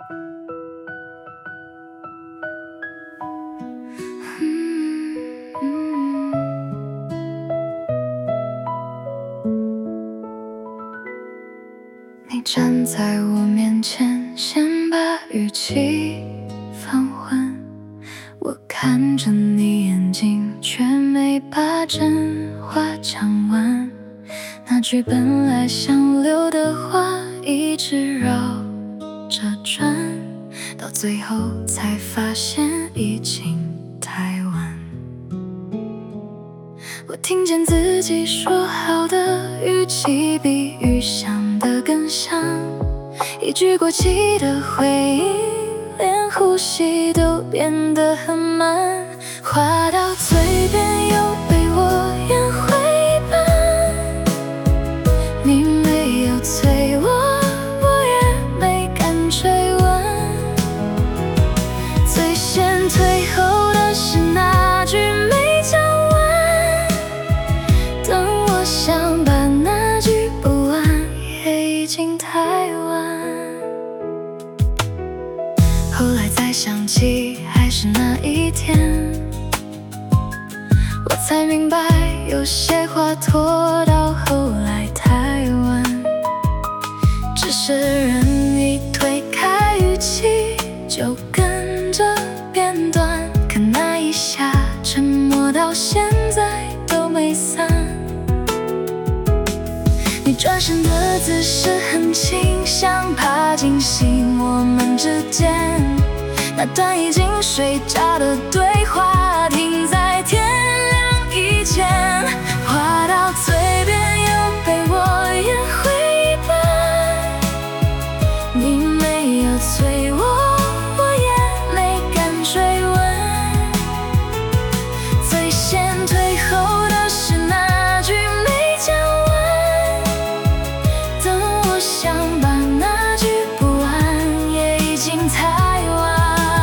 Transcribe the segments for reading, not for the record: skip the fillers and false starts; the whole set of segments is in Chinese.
你站在我面前，先把语气放缓。我看着你眼睛，却没把真话讲完。那句本来想留的话，一直绕着转，到最后才发现已经太晚。我听见自己说好的语气，比预想的更像一句过期的回应，连呼吸都变得很慢，话到嘴边又被我咽回一半。你没有催我，我也没敢追问，最先退后的是那句没讲完，等我想把那句补完，也已经太晚。后来才想起，还是那一天，我才明白，有些话拖到后来太晚，只是人一推开语气，就跟着变短。可那一下，沉默到现在都没散。你转身的姿势很轻，像怕惊醒我们之间那段已经睡着的对话，停在天亮以前，话到嘴边又被我咽回一半。你没有催我，我也没敢追问，最先退后的是那句没讲完，等我想把那句补完，也已经太晚。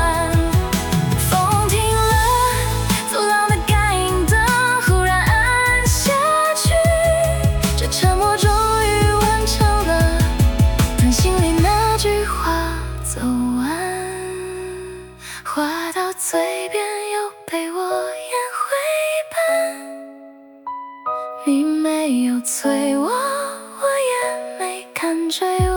话到嘴边又被我咽回一半，你没有催我，我也没敢追问，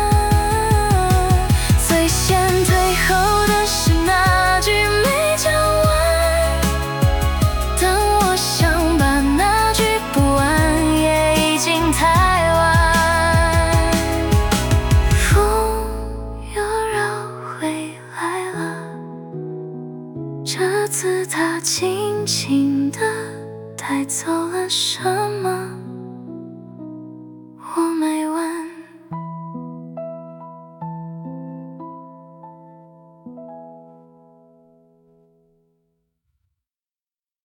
最先退后的是那句没讲完，等我想把那句补完，也已经太晚。风又绕回来了，这次它轻轻地带走了什么？